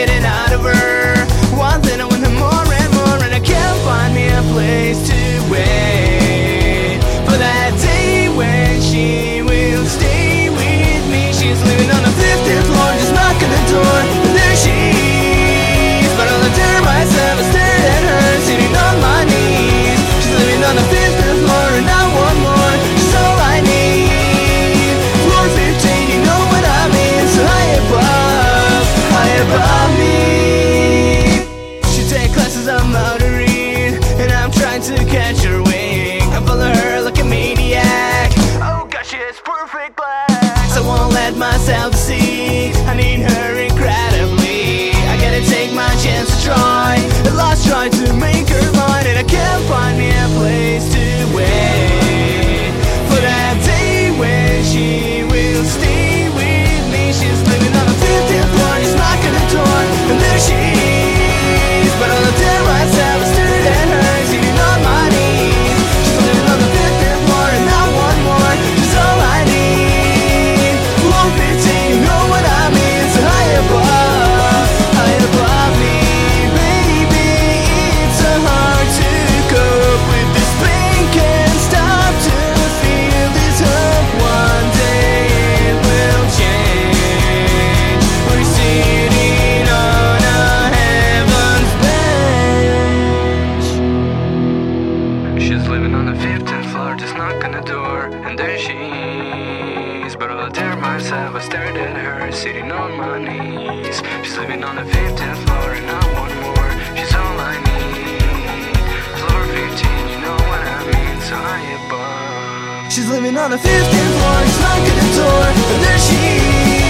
getting out of her. One thing I want more and more, and I can't find me a place to wait for that day when she will stay with me. She's living on the 15th floor, just knocking the door, and there she is. But all I dare myself is staring at her, sitting on my knees. She's living on the 15th floor, and I want more. She's all I need. Floor 15, you know what I mean. So high above me. She takes classes on motoring, and I'm trying to catch her wing. I follow her like a maniac. Oh gosh, she has perfect legs. I won't let myself see. I need her incredibly. I gotta take my chance to try. At last try to make her mine, and I can't find me a place to wait for that day when she will stay with me. She's living on the 15th floor, just knocking the door, and there she is. But all I dare myself is staring at her, sitting on my knees. She's living on the 15th floor, and I want more. She's all I need. Floor 15, you know what I mean. So high above me, baby. It's so hard to cope with this pain. Can't stop to feel this hope. One day it will change. We're sitting on a heaven's bench. She's living on the 15th floor, just knocking the door, and there she is. But I'll dare myself, I stared at her, sitting on my knees. She's living on the 15th floor, and I want more. She's all I need. Floor 15, you know what I mean. So high above. She's living on the 15th floor, just knocking the door, and there she is.